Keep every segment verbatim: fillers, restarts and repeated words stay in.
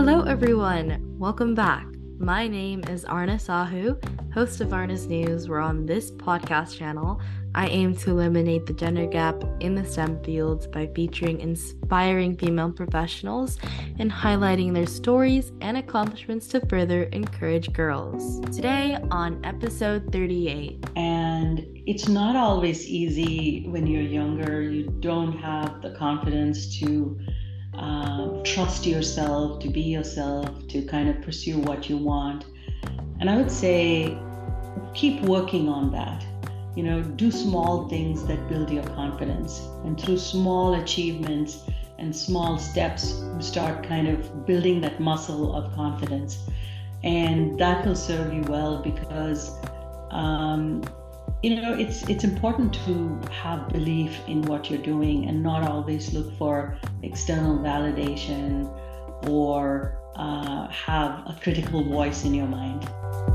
Hello, everyone. Welcome back. My name is Arna Sahu, host of Arna's News, where on this podcast channel, I aim to eliminate the gender gap in the STEM fields by featuring inspiring female professionals and highlighting their stories and accomplishments to further encourage girls. Today on episode thirty-eight. And it's not always easy when you're younger. You don't have the confidence to uh, trust yourself, to be yourself, to kind of pursue what you want. And I would say keep working on that. You know, do small things that build your confidence. And through small achievements and small steps, you start kind of building that muscle of confidence. And that will serve you well because um, you know, it's it's important to have belief in what you're doing and not always look for external validation or uh, have a critical voice in your mind.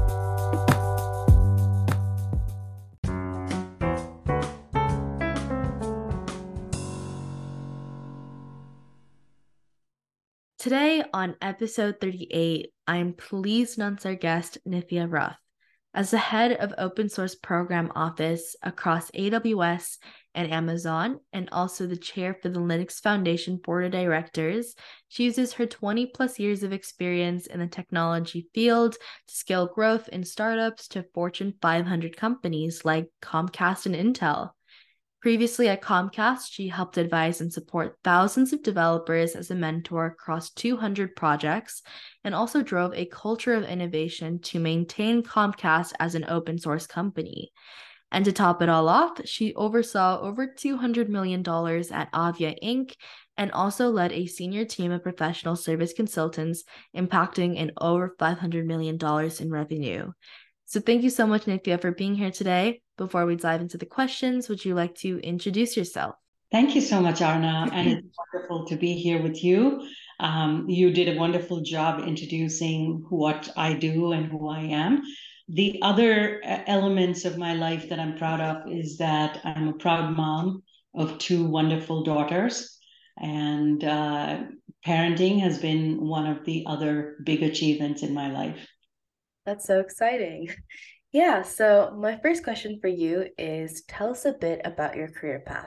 Today on episode thirty-eight, I am pleased to announce our guest, Nithya Ruff. As the head of Open Source Program Office across A W S and Amazon, and also the chair for the Linux Foundation Board of Directors, she uses her twenty plus years of experience in the technology field to scale growth in startups to Fortune five hundred companies like Comcast and Intel. Previously at Comcast, she helped advise and support thousands of developers as a mentor across two hundred projects, and also drove a culture of innovation to maintain Comcast as an open source company. And to top it all off, she oversaw over two hundred million dollars at Avaya Incorporated and also led a senior team of professional service consultants impacting in over five hundred million dollars in revenue. So thank you so much, Nithya, for being here today. Before we dive into the questions, would you like to introduce yourself? Thank you so much, Arna, and it's wonderful to be here with you. Um, you did a wonderful job introducing what I do and who I am. The other elements of my life that I'm proud of is that I'm a proud mom of two wonderful daughters, and uh, parenting has been one of the other big achievements in my life. That's so exciting. Yeah, so my first question for you is tell us a bit about your career path.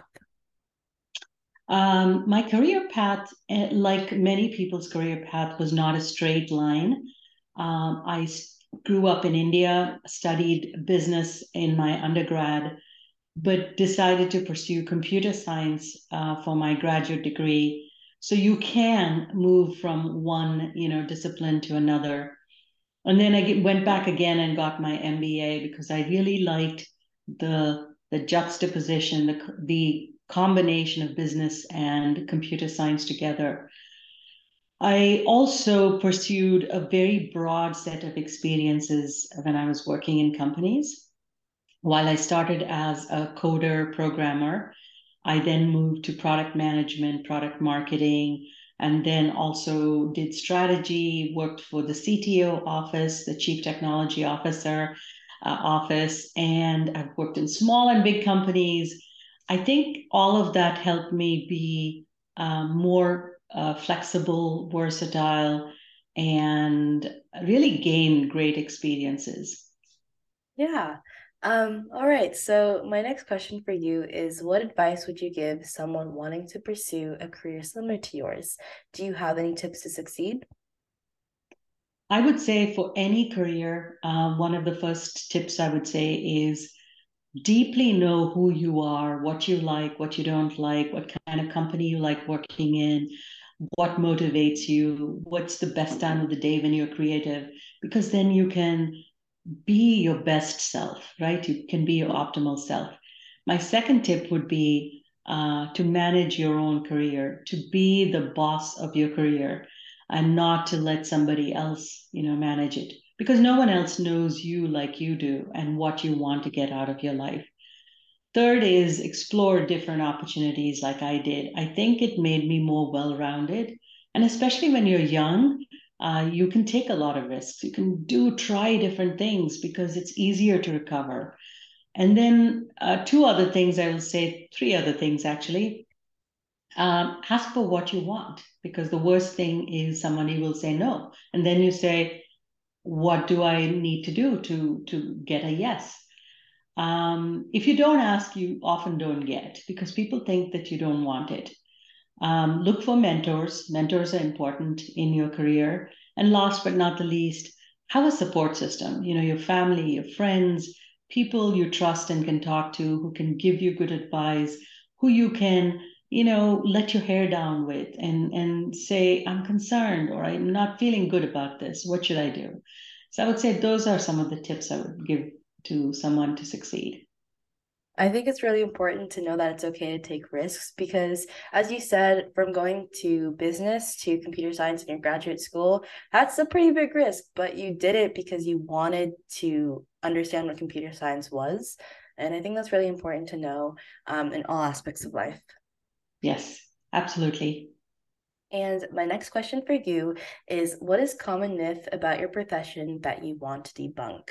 Um, my career path, like many people's career path, was not a straight line. Um, I grew up in India, studied business in my undergrad, but decided to pursue computer science uh, for my graduate degree. So you can move from one, you know, discipline to another. And then I went back again and got my M B A because I really liked the the juxtaposition, the the combination of business and computer science together. I also pursued a very broad set of experiences when I was working in companies. While I started as a coder programmer, I then moved to product management, product marketing, and then also did strategy, worked for the C T O office, the chief technology officer uh, office, and I've worked in small and big companies. I think all of that helped me be um, more uh, flexible, versatile, and really gain great experiences. Yeah. Um, all right. So my next question for you is what advice would you give someone wanting to pursue a career similar to yours? Do you have any tips to succeed? I would say for any career, uh, one of the first tips I would say is deeply know who you are, what you like, what you don't like, what kind of company you like working in, what motivates you, what's the best time of the day when you're creative, because then you can be your best self, right? You can be your optimal self. My second tip would be uh, to manage your own career, to be the boss of your career and not to let somebody else, you know, manage it because no one else knows you like you do and what you want to get out of your life. Third is explore different opportunities like I did. I think it made me more well rounded. And especially when you're young, uh, you can take a lot of risks. You can do, try different things because it's easier to recover. And then uh, two other things I will say, three other things actually. Um, ask for what you want, because the worst thing is somebody will say no. And then you say, what do I need to do to, to get a yes? Um, if you don't ask, you often don't get, because people think that you don't want it. Um, look for mentors. Mentors are important in your career. And last but not the least, have a support system. You know, your family, your friends, people you trust and can talk to, who can give you good advice, who you can, you know, let your hair down with and, and say, I'm concerned or I'm not feeling good about this. What should I do? So I would say those are some of the tips I would give to someone to succeed. I think it's really important to know that it's okay to take risks because, as you said, from going to business to computer science in your graduate school, that's a pretty big risk, but you did it because you wanted to understand what computer science was. And I think that's really important to know um, in all aspects of life. Yes, absolutely. And my next question for you is, what is common myth about your profession that you want to debunk?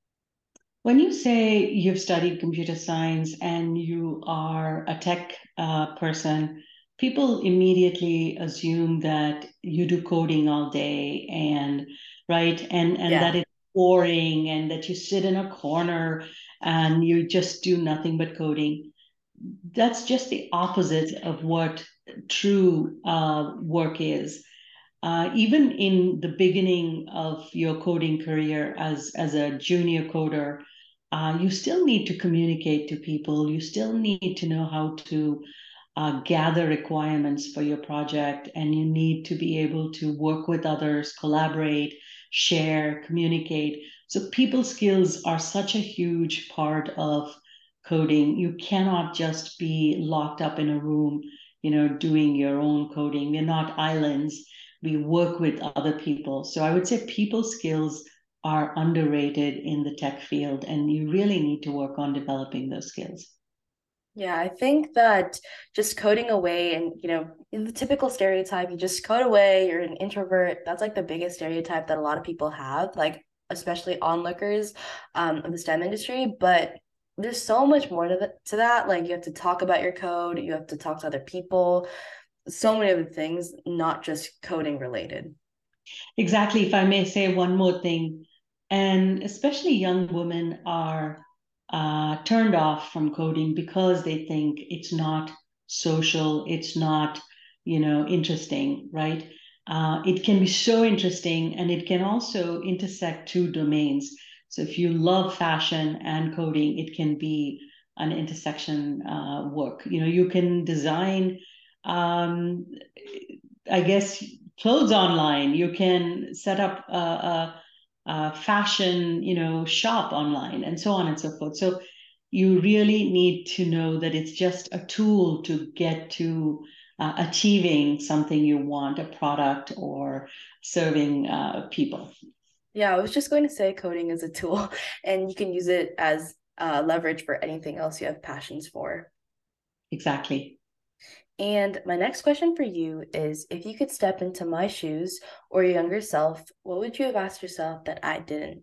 When you say you've studied computer science and you are a tech uh, person, people immediately assume that you do coding all day and right and and that Yeah. it's boring and that you sit in a corner and you just do nothing but coding. That's just the opposite of what true uh, work is. Uh, even in the beginning of your coding career as, as a junior coder, uh, you still need to communicate to people. You still need to know how to uh, gather requirements for your project, and you need to be able to work with others, collaborate, share, communicate. So, people skills are such a huge part of coding. You cannot just be locked up in a room, you know, doing your own coding. We're not islands. We work with other people. So, I would say people skills are underrated in the tech field, and you really need to work on developing those skills. Yeah, I think that just coding away and, you know, in the typical stereotype, you just code away, you're an introvert. That's like the biggest stereotype that a lot of people have, like especially onlookers um, of the STEM industry. But there's so much more to, the, to that. Like you have to talk about your code, you have to talk to other people, so many other things, not just coding related. Exactly. If I may say one more thing, and especially young women are uh, turned off from coding because they think it's not social, it's not, you know, interesting, right? Uh, it can be so interesting, and it can also intersect two domains. So if you love fashion and coding, it can be an intersection uh, work. You know, you can design, um, I guess, clothes online. You can set up a, a, a fashion, you know, shop online, and so on and so forth. So you really need to know that it's just a tool to get to uh, achieving something you want, a product or serving uh, people. Yeah, I was just going to say coding is a tool and you can use it as uh, leverage for anything else you have passions for. Exactly. And my next question for you is if you could step into my shoes or your younger self, what would you have asked yourself that I didn't?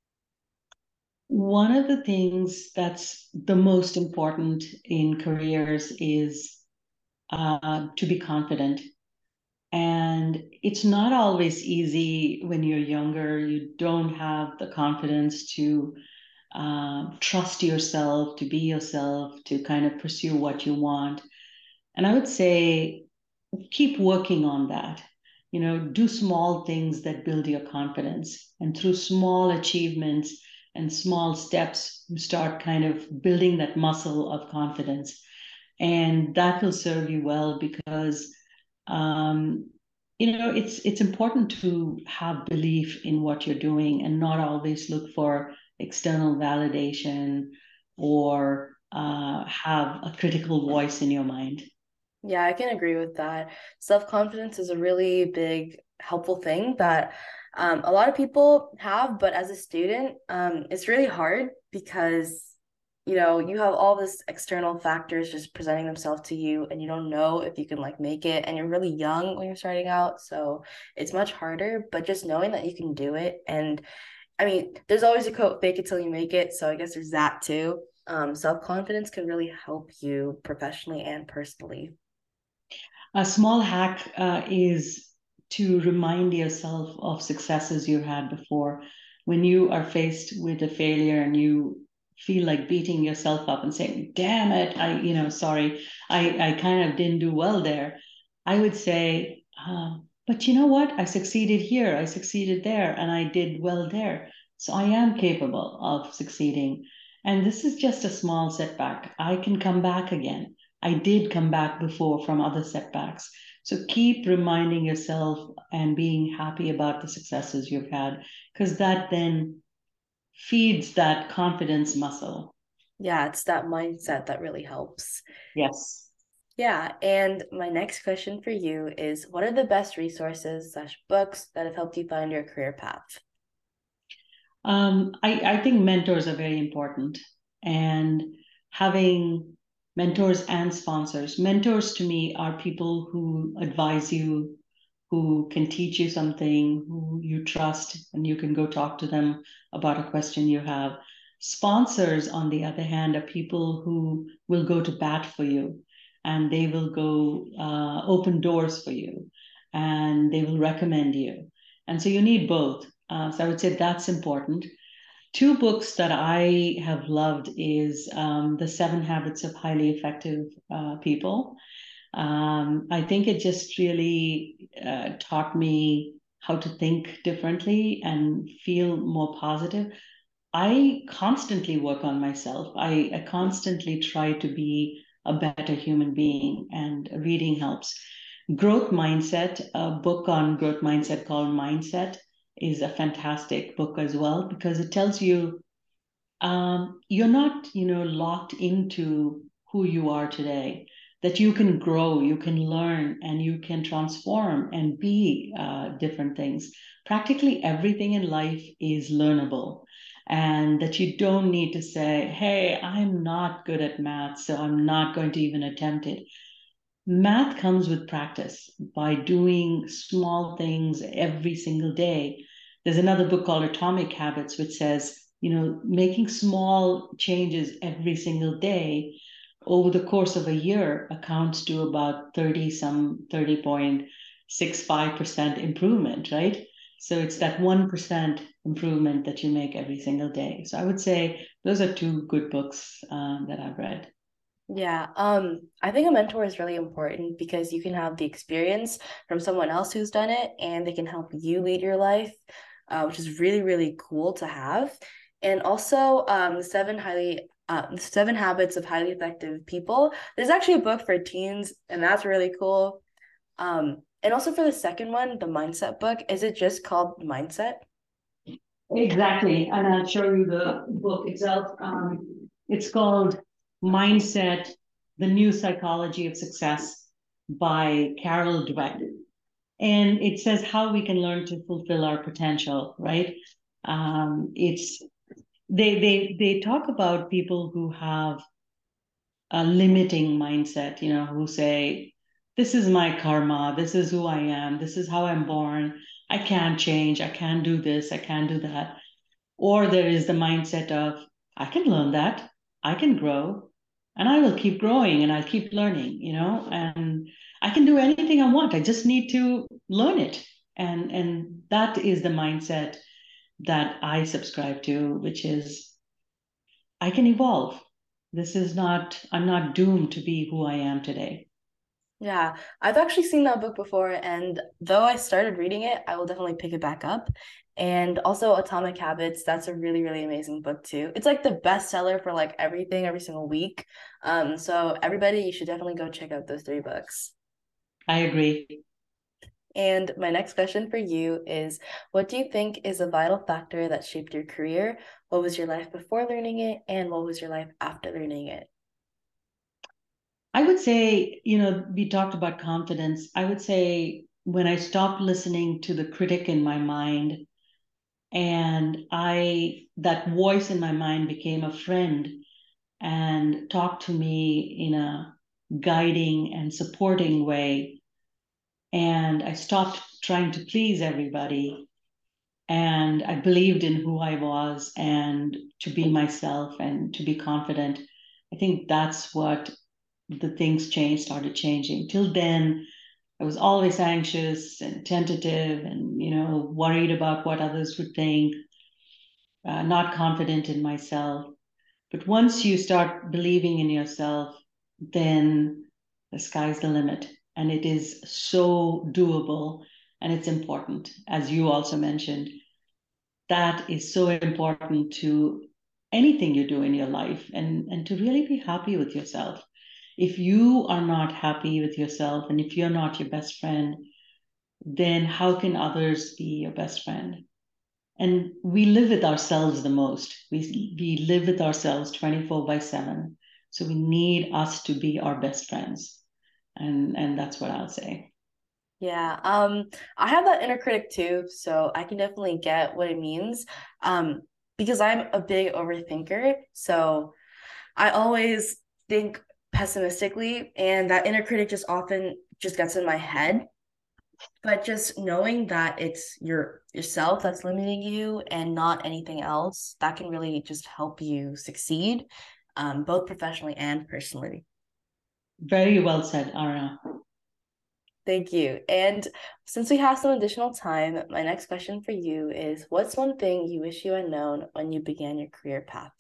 One of the things that's the most important in careers is uh, to be confident. And it's not always easy when you're younger. You don't have the confidence to uh, trust yourself, to be yourself, to kind of pursue what you want. And I would say keep working on that. You know, do small things that build your confidence. And through small achievements and small steps, you start kind of building that muscle of confidence. And that will serve you well because um, you know it's it's important to have belief in what you're doing and not always look for external validation or uh, have a critical voice in your mind. Yeah, I can agree with that. Self-confidence is a really big, helpful thing that um, a lot of people have, but as a student, um, it's really hard because, you know, you have all this external factors just presenting themselves to you, and you don't know if you can like make it, and you're really young when you're starting out, so it's much harder, but just knowing that you can do it. And I mean, there's always a quote, fake it till you make it, so I guess there's that too. Um, self-confidence can really help you professionally and personally. A small hack uh, is to remind yourself of successes you had before. When you are faced with a failure and you feel like beating yourself up and saying, damn it, I, you know, sorry, I, I kind of didn't do well there. I would say, uh, but you know what? I succeeded here, I succeeded there, and I did well there. So I am capable of succeeding. And this is just a small setback. I can come back again. I did come back before from other setbacks. So keep reminding yourself and being happy about the successes you've had, because that then feeds that confidence muscle. Yeah, it's that mindset that really helps. Yes. Yeah, and my next question for you is what are the best resources slash books that have helped you find your career path? Um, I, I think mentors are very important, and having mentors and sponsors. Mentors to me are people who advise you, who can teach you something, who you trust, and you can go talk to them about a question you have. Sponsors, on the other hand, are people who will go to bat for you, and they will go uh, open doors for you, and they will recommend you. And so you need both. Uh, so I would say that's important. Two books that I have loved is um, The Seven Habits of Highly Effective uh, People. Um, I think it just really uh, taught me how to think differently and feel more positive. I constantly work on myself. I, I constantly try to be a better human being, and reading helps. Growth Mindset, a book on growth mindset called Mindset, is a fantastic book as well, because it tells you um, you're not, you know, locked into who you are today, that you can grow, you can learn, and you can transform and be uh, different things. Practically everything in life is learnable, and that you don't need to say, hey, I'm not good at math, so I'm not going to even attempt it. Math comes with practice by doing small things every single day. There's another book called Atomic Habits, which says, you know, making small changes every single day over the course of a year accounts to about thirty some thirty point six five percent improvement, right? So it's that one percent improvement that you make every single day. So I would say those are two good books um, that I've read. Yeah, um, I think a mentor is really important because you can have the experience from someone else who's done it and they can help you lead your life, uh, which is really, really cool to have. And also, um, the seven highly uh, the seven habits of highly effective people. There's actually a book for teens, and that's really cool. Um, and also for the second one, the mindset book, is it just called Mindset? Exactly. And I'll show you the book itself. Um, it's called Mindset, The New Psychology of Success by Carol Dweck. And it says how we can learn to fulfill our potential, right? Um, it's they they they talk about people who have a limiting mindset, you know, who say, this is my karma, this is who I am, this is how I'm born, I can't change, I can't do this, I can't do that. Or there is the mindset of, I can learn that, I can grow, and I will keep growing and I'll keep learning, you know, and I can do anything I want. I just need to learn it. And and that is the mindset that I subscribe to, which is I can evolve. This is not, I'm not doomed to be who I am today. Yeah, I've actually seen that book before, and though I started reading it, I will definitely pick it back up. And also Atomic Habits, that's a really, really amazing book too. It's like the bestseller for like everything every single week. Um, so everybody, you should definitely go check out those three books. I agree. And my next question for you is, what do you think is a vital factor that shaped your career? What was your life before learning it, and what was your life after learning it? I would say, you know, we talked about confidence. I would say when I stopped listening to the critic in my mind, and I, that voice in my mind became a friend and talked to me in a guiding and supporting way. And I stopped trying to please everybody. And I believed in who I was and to be myself and to be confident. I think that's what the things changed, started changing. Till then, I was always anxious and tentative and, you know, worried about what others would think, uh, not confident in myself. But once you start believing in yourself, then the sky's the limit. And it is so doable and it's important, as you also mentioned. That is so important to anything you do in your life, and, and to really be happy with yourself. If you are not happy with yourself and if you're not your best friend, then how can others be your best friend? And we live with ourselves the most. We, we live with ourselves twenty-four by seven. So we need us to be our best friends. And, and that's what I'll say. Yeah, um, I have that inner critic too, so I can definitely get what it means. Um, because I'm a big overthinker, so I always think pessimistically, and that inner critic just often just gets in my head. But just knowing that it's your yourself that's limiting you and not anything else, that can really just help you succeed, um, both professionally and personally. Very well said, Ara. Thank you. And since we have some additional time, my next question for you is, what's one thing you wish you had known when you began your career path?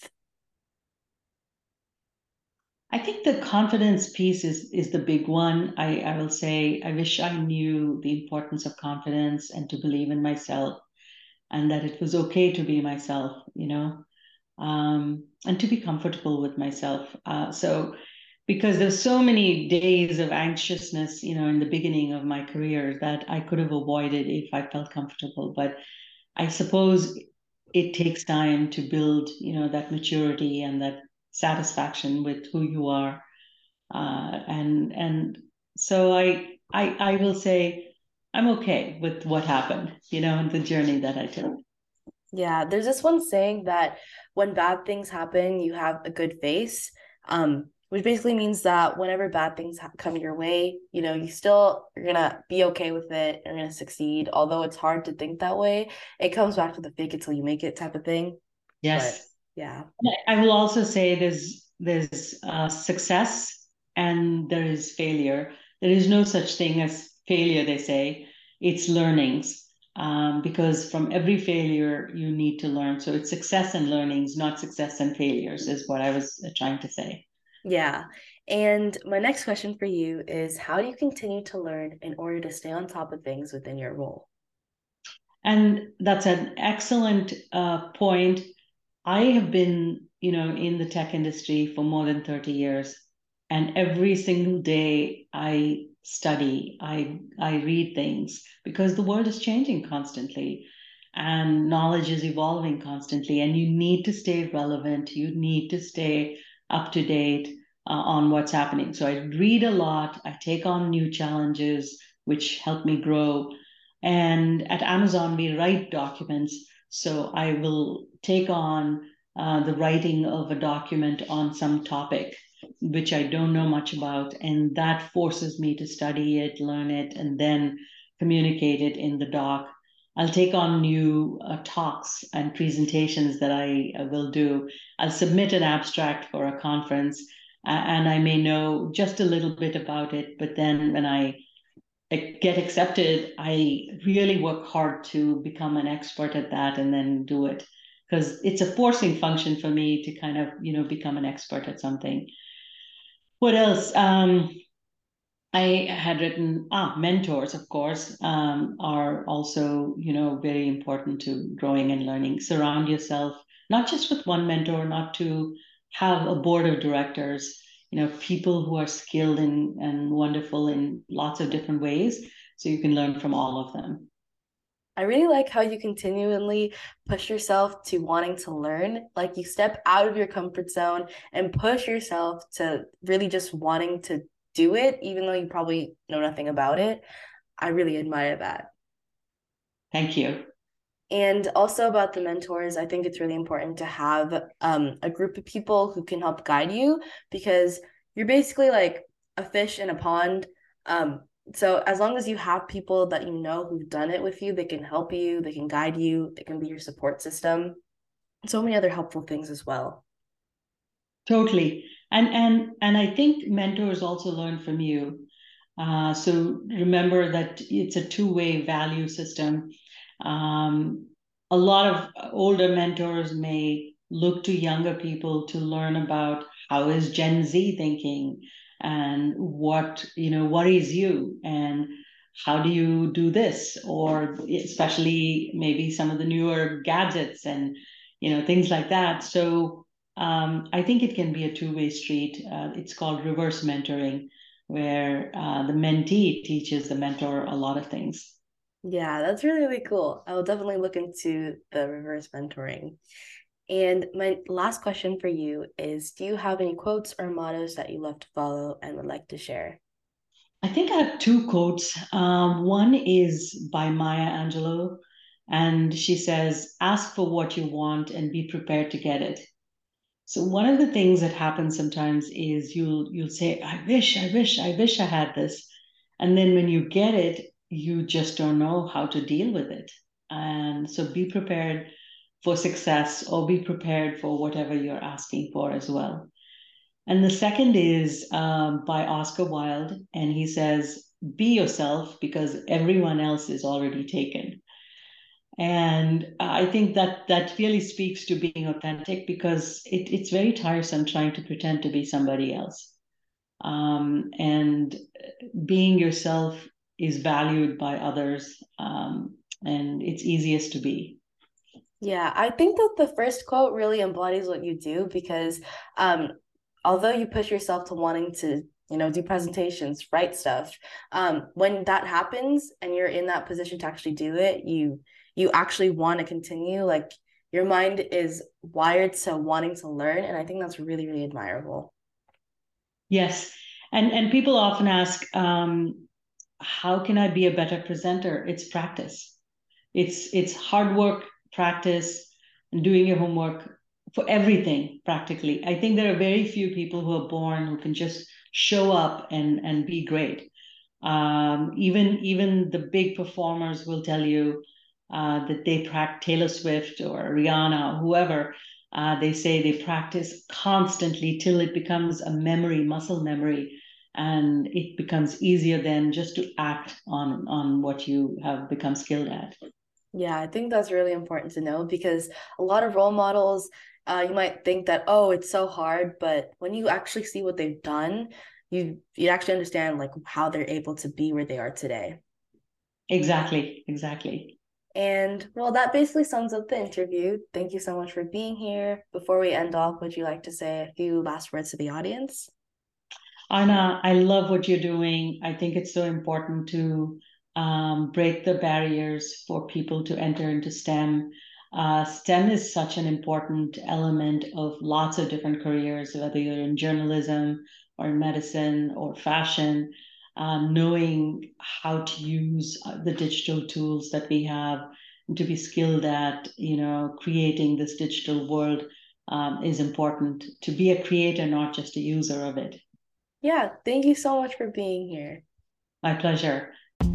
I think the confidence piece is is the big one. I, I will say I wish I knew the importance of confidence and to believe in myself, and that it was okay to be myself, you know, um, and to be comfortable with myself. Uh, so because there's so many days of anxiousness, you know, in the beginning of my career that I could have avoided if I felt comfortable. But I suppose it takes time to build, you know, that maturity and that satisfaction with who you are. Uh, and and so I I I will say I'm okay with what happened, you know, and the journey that I took. Yeah, there's this one saying that when bad things happen, you have a good face, um, which basically means that whenever bad things ha- come your way, you know, you still you're gonna be okay with it. You're gonna succeed, although it's hard to think that way. It comes back to the fake it till you make it type of thing. But Yes. yeah, I will also say there's there's uh, success and there is failure. There is no such thing as failure, they say. It's learnings. Um, because from every failure you need to learn. So it's success and learnings, not success and failures, is what I was uh, trying to say. yeah. And my next question for you is, how do you continue to learn in order to stay on top of things within your role? And that's an excellent uh, point. I have been, you know, in the tech industry for more than thirty years, and every single day I study, I I read things because the world is changing constantly and knowledge is evolving constantly, and you need to stay relevant, you need to stay up to date uh, on what's happening. So I read a lot, I take on new challenges which help me grow. And at Amazon we write documents, so I will take on uh, the writing of a document on some topic which I don't know much about, and that forces me to study it, learn it, and then communicate it in the doc. I'll take on new uh, talks and presentations that I uh, will do. I'll submit an abstract for a conference, uh, and I may know just a little bit about it, but then when I get accepted, I really work hard to become an expert at that and then do it, because it's a forcing function for me to kind of, you know, become an expert at something. What else? Um, I had written, ah, mentors, of course, um, are also, you know, very important to growing and learning. Surround yourself not just with one mentor, not to have a board of directors, you know, people who are skilled and, and wonderful in lots of different ways, so you can learn from all of them. I really like how you continually push yourself to wanting to learn. Like you step out of your comfort zone and push yourself to really just wanting to do it, even though you probably know nothing about it. I really admire that. Thank you. And also about the mentors, I think it's really important to have um, a group of people who can help guide you, because you're basically like a fish in a pond. Um, so as long as you have people that you know who've done it with you, they can help you, they can guide you, they can be your support system. So many other helpful things as well. Totally. And and and I think mentors also learn from you. Uh, so remember that it's a two-way value system. Um, a lot of older mentors may look to younger people to learn about how is Gen Z thinking and what, you know, worries you and how do you do this, or especially maybe some of the newer gadgets and, you know, things like that. So um, I think it can be a two-way street. Uh, it's called reverse mentoring, where uh, the mentee teaches the mentor a lot of things. Yeah, that's really, really cool. I will definitely look into the reverse mentoring. And my last question for you is, do you have any quotes or mottos that you love to follow and would like to share? I think I have two quotes. Um, one is by Maya Angelou, and she says, ask for what you want and be prepared to get it. So one of the things that happens sometimes is you'll you'll say, I wish, I wish, I wish I had this. And then when you get it, you just don't know how to deal with it. And so be prepared for success or be prepared for whatever you're asking for as well. And the second is um, by Oscar Wilde, and he says, be yourself because everyone else is already taken. And I think that that really speaks to being authentic because it, it's very tiresome trying to pretend to be somebody else. Um, and being yourself is valued by others, um, and it's easiest to be. Yeah, I think that the first quote really embodies what you do because um, although you push yourself to wanting to, you know, do presentations, write stuff, um, when that happens and you're in that position to actually do it, you you actually want to continue. Like your mind is wired to wanting to learn, and I think that's really, really admirable. Yes, and and people often ask, um, how can I be a better presenter? It's practice. It's it's hard work, practice, and doing your homework for everything practically. I think there are very few people who are born who can just show up and and be great. Um, even even the big performers will tell you uh, that they practice Taylor Swift or Rihanna, or whoever. Uh, they say they practice constantly till it becomes a memory, muscle memory, and it becomes easier then just to act on on what you have become skilled at. Yeah, I think that's really important to know because a lot of role models, uh, you might think that, oh, it's so hard, but when you actually see what they've done, you you actually understand like how they're able to be where they are today. Exactly, exactly. And well, that basically sums up the interview. Thank you so much for being here. Before we end off, would you like to say a few last words to the audience? Anna, I love what you're doing. I think it's so important to um, break the barriers for people to enter into STEM. Uh, STEM is such an important element of lots of different careers, whether you're in journalism or in medicine or fashion. Um, knowing how to use uh, the digital tools that we have and to be skilled at, you know, creating this digital world um, is important. To be a creator, not just a user of it. Yeah, thank you so much for being here. My pleasure.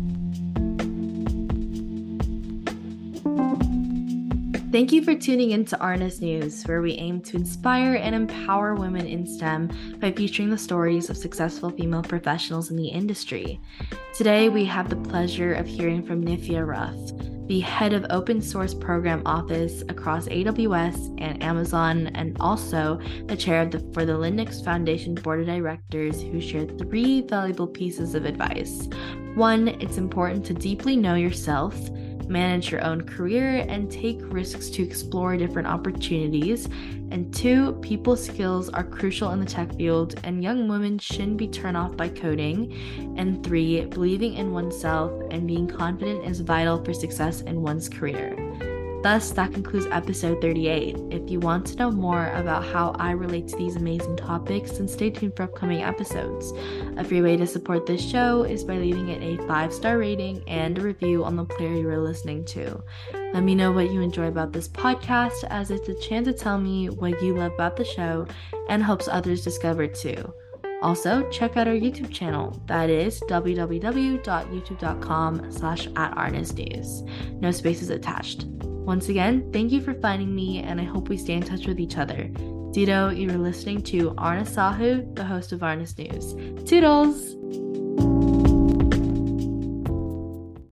Thank you for tuning in to Arnis News, where we aim to inspire and empower women in STEM by featuring the stories of successful female professionals in the industry. Today, we have the pleasure of hearing from Nifia Ruff, the head of open source program office across A W S and Amazon, and also the chair of the, for the Linux Foundation Board of Directors, who shared three valuable pieces of advice. One, it's important to deeply know yourself, manage your own career, and take risks to explore different opportunities. And two, people skills are crucial in the tech field, and young women shouldn't be turned off by coding. And three, believing in oneself and being confident is vital for success in one's career. Thus, that concludes episode thirty-eight. If you want to know more about how I relate to these amazing topics, then stay tuned for upcoming episodes. A free way to support this show is by leaving it a five-star rating and a review on the player you are listening to. Let me know what you enjoy about this podcast, as it's a chance to tell me what you love about the show and helps others discover it too. Also, check out our YouTube channel. That is w w w dot youtube dot com slash at arnis news. No spaces attached. Once again, thank you for finding me, and I hope we stay in touch with each other. Dito, you were listening to Arna Sahu, the host of Arna's News. Toodles!